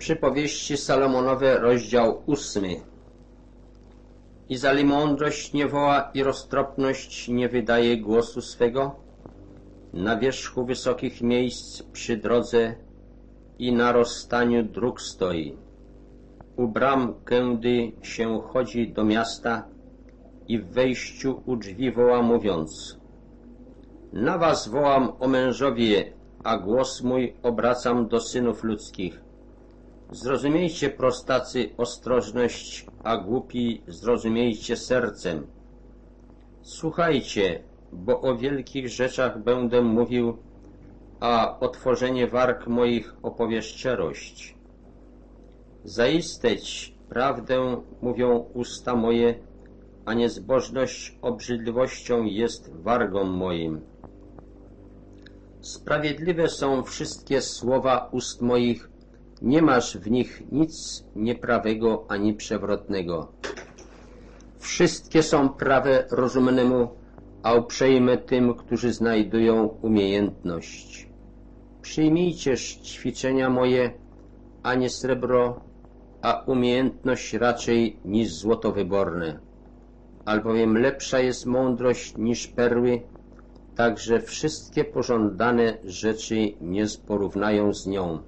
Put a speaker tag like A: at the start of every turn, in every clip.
A: Przypowieści Salomonowe, rozdział 8. Izali mądrość nie woła i roztropność nie wydaje głosu swego? Na wierzchu wysokich miejsc przy drodze i na rozstaniu dróg stoi. U bram, kędy się chodzi do miasta i w wejściu u drzwi woła, mówiąc: na was wołam, o mężowie, a głos mój obracam do synów ludzkich. Zrozumiejcie, prostacy, ostrożność, a głupi zrozumiejcie sercem. Słuchajcie, bo o wielkich rzeczach będę mówił, a otworzenie warg moich opowie szczerość. Zaisteć prawdę mówią usta moje, a niezbożność obrzydliwością jest wargą moim. Sprawiedliwe są wszystkie słowa ust moich, nie masz w nich nic nieprawego ani przewrotnego. Wszystkie są prawe rozumnemu, a uprzejme tym, którzy znajdują umiejętność. Przyjmijcie ćwiczenia moje, a nie srebro, a umiejętność raczej niż złoto wyborne. Albowiem lepsza jest mądrość niż perły, także wszystkie pożądane rzeczy nie porównają z nią.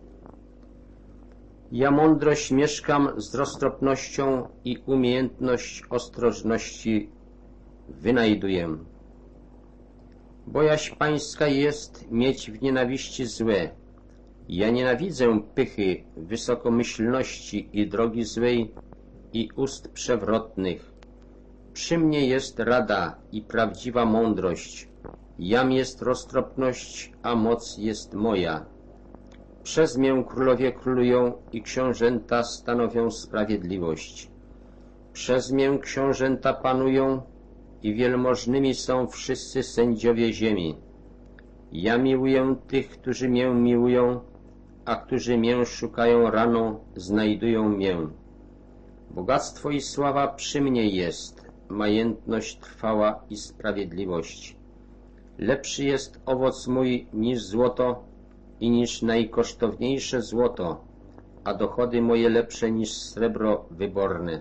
A: Ja mądrość mieszkam z roztropnością i umiejętność ostrożności wynajduję. Bojaźń pańska jest mieć w nienawiści złe. Ja nienawidzę pychy, wysokomyślności i drogi złej i ust przewrotnych. Przy mnie jest rada i prawdziwa mądrość. Jam jest roztropność, a moc jest moja. Przez mię królowie królują i książęta stanowią sprawiedliwość. Przez mię książęta panują i wielmożnymi są wszyscy sędziowie ziemi. Ja miłuję tych, którzy mię miłują, a którzy mię szukają rano, znajdują mię. Bogactwo i sława przy mnie jest, majętność trwała i sprawiedliwość. Lepszy jest owoc mój niż złoto i niż najkosztowniejsze złoto, a dochody moje lepsze niż srebro wyborne.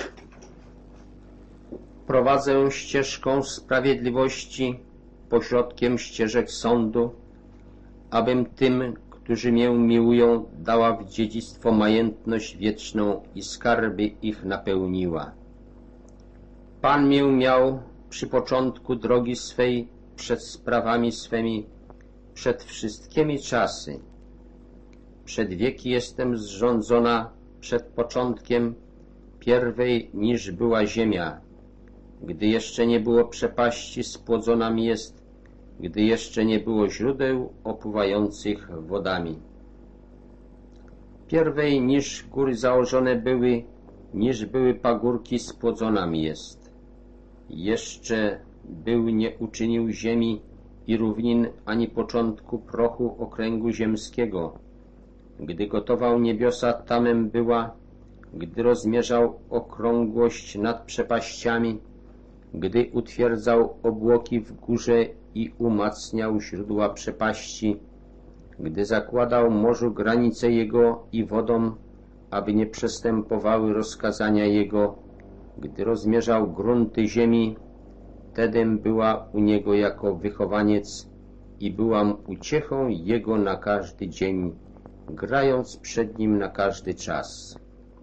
A: Prowadzę ścieżką sprawiedliwości, pośrodkiem ścieżek sądu, abym tym, którzy mię miłują, dała w dziedzictwo majętność wieczną i skarby ich napełniła. Pan mię miał przy początku drogi swej, przed sprawami swymi, przed wszystkimi czasy. Przed wieki jestem zrządzona, przed początkiem, pierwej niż była ziemia. Gdy jeszcze nie było przepaści, spłodzona mi jest, gdy jeszcze nie było źródeł opływających wodami. Pierwej niż góry założone były, niż były pagórki, spłodzona mi jest. Jeszcze był nie uczynił ziemi i równin, ani początku prochu okręgu ziemskiego. Gdy gotował niebiosa, tamem była, gdy rozmierzał okrągłość nad przepaściami, gdy utwierdzał obłoki w górze i umacniał źródła przepaści, gdy zakładał morzu granice jego i wodom, aby nie przestępowały rozkazania jego, gdy rozmierzał grunty ziemi, wtedym była u niego jako wychowaniec i byłam uciechą jego na każdy dzień, grając przed nim na każdy czas.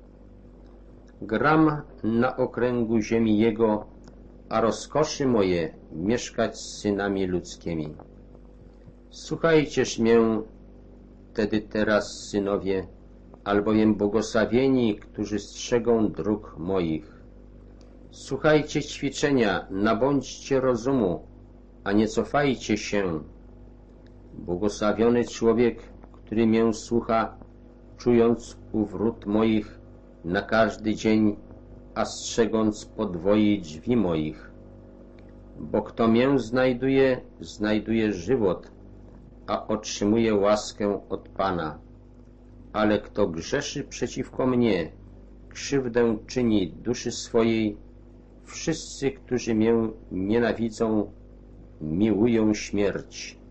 A: Gram na okręgu ziemi jego, a rozkoszy moje mieszkać z synami ludzkimi. Słuchajcież mnie tedy teraz, synowie, albowiem błogosławieni, którzy strzegą dróg moich. Słuchajcie ćwiczenia, nabądźcie rozumu, a nie cofajcie się. Błogosławiony człowiek, który mię słucha, czując u wrót moich na każdy dzień, a strzegąc podwoi drzwi moich. Bo kto mię znajduje, znajduje żywot, a otrzymuje łaskę od Pana. Ale kto grzeszy przeciwko mnie, krzywdę czyni duszy swojej. Wszyscy, którzy mię nienawidzą, miłują śmierć.